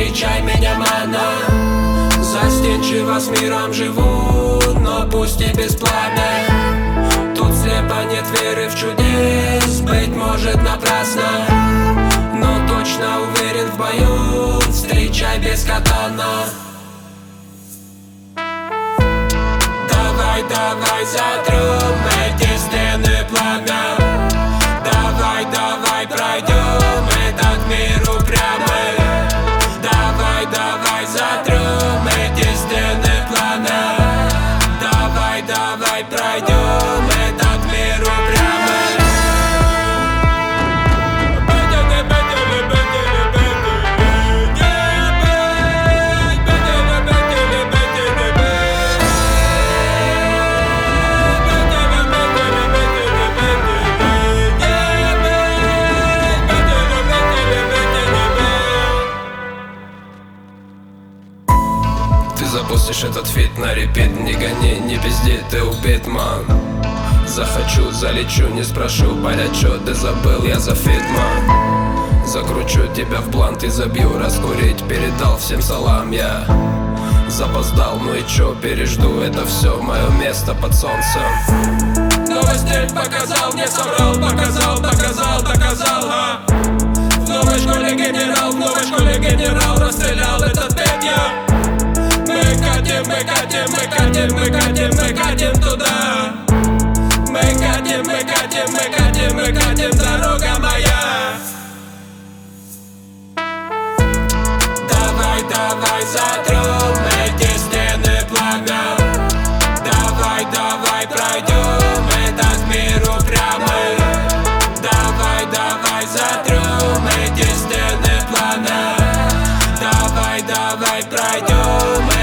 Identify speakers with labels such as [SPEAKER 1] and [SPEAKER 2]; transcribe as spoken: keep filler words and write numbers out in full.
[SPEAKER 1] встречай меня, мана. Застенчиво с миром живу, но пусть и бесплатно. Тут слепо нет веры в чудес, быть может напрасно, но точно уверен в бою, встречай без катана. Давай, давай затрем эти стены пламя. Давай, давай пройдем этот мир упрямый. Давай, давай затрем эти стены пламя. Давай, давай пройдем этот мир упрямый.
[SPEAKER 2] Запустишь этот фит на репит, не гони, не пизди, ты убит, ман. Захочу, залечу, не спрошу, полечу, ты забыл, я за фит, ман. Закручу тебя в блант и забью, раскурить, передал всем салам, я запоздал, ну и чё, пережду, это все мое место под солнцем.
[SPEAKER 1] Новостей показал, не соврал, показал, доказал, доказал, а. В новой школе генерал, в новой школе генерал расстрелял этот бед, я. Мы катим, мы катим, мы катим, мы катим, мы катим туда. Мы катим, мы катим, мы катим, мы катим, дорога моя. Давай, давай затрем эти стены пламя. Давай, давай пройдем этот мир упрямый. Давай, давай затрем эти стены пламя. Давай, давай пройдем